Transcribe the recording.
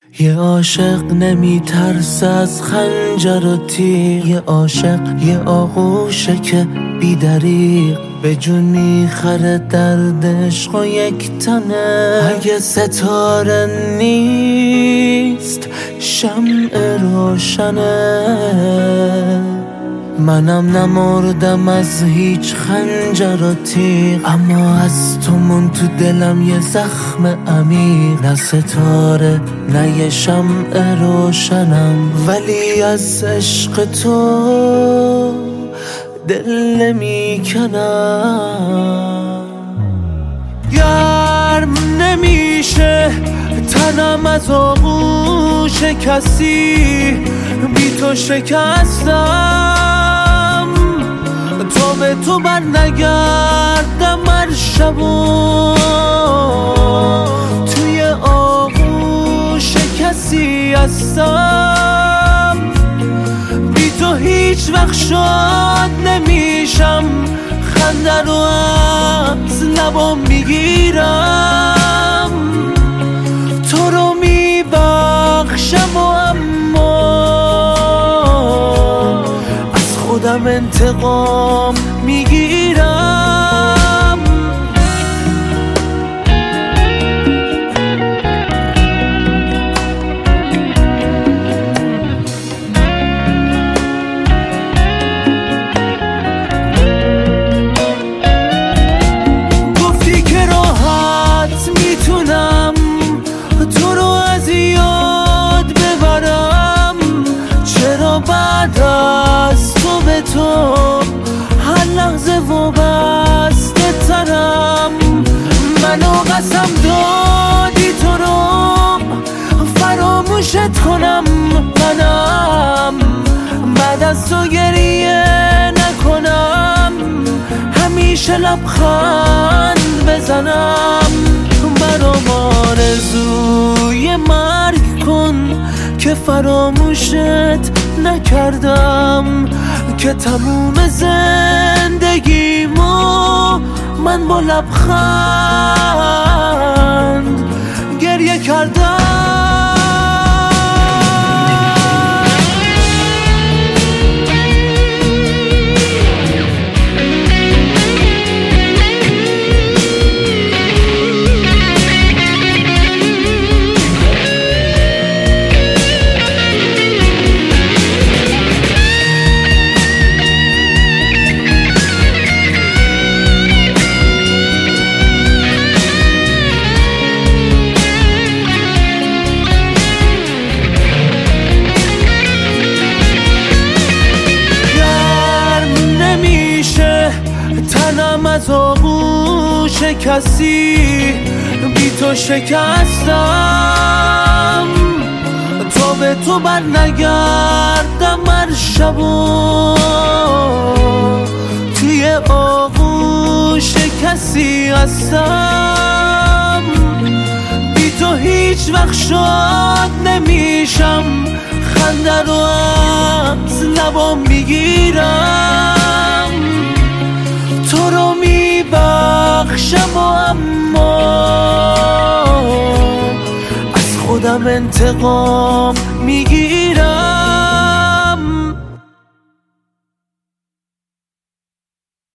یه عاشق نمیترسه از خنجر و تیغ، یه عاشق یه آغوشه که بی‌دریغ به جون میخره درد عشق و یک تنه. اگه ستاره نیست شمع روشنه، منم نمردم از هیچ خنجر و تیغ، اما از تو من تو دلم یه زخم عمیق. نه ستاره نه یه شمع روشنم، ولی از عشق تو دل نمیکنم. گرم نمیشه تنم از آغوش کسی، بی تو شکستم. تو به تو بر نگردم هر شبو، توی آغوش کسی هستم. بی تو هیچ وقت شاد نمیشم، خنده رو از لبام میگیرم. تو رو میبخشم و اما از خودم انتقام میگیرم. گفتی که راحت میتونم تو رو از یاد ببرم، چرا بعد از تو به تو هر لحظه وابسته ترم؟ منو قسم دادی تو رو فراموشت کنم، منم بعد از تو گریه نکنم، همیشه لبخند بزنم. برام آرزوی مرگ کن که فراموشت نکردم، که تموم زندگیمو من با لبخند گریه کردم. تنم از آغوش کسی، بی تو شکستم. تو به تو بر نگردم هر شبو، توی آغوش کسی هستم. بی تو هیچ وقت شاد نمیشم، خنده رو از لبام میگیرم. تو رو میبخشم و اما از خودم انتقام میگیرم.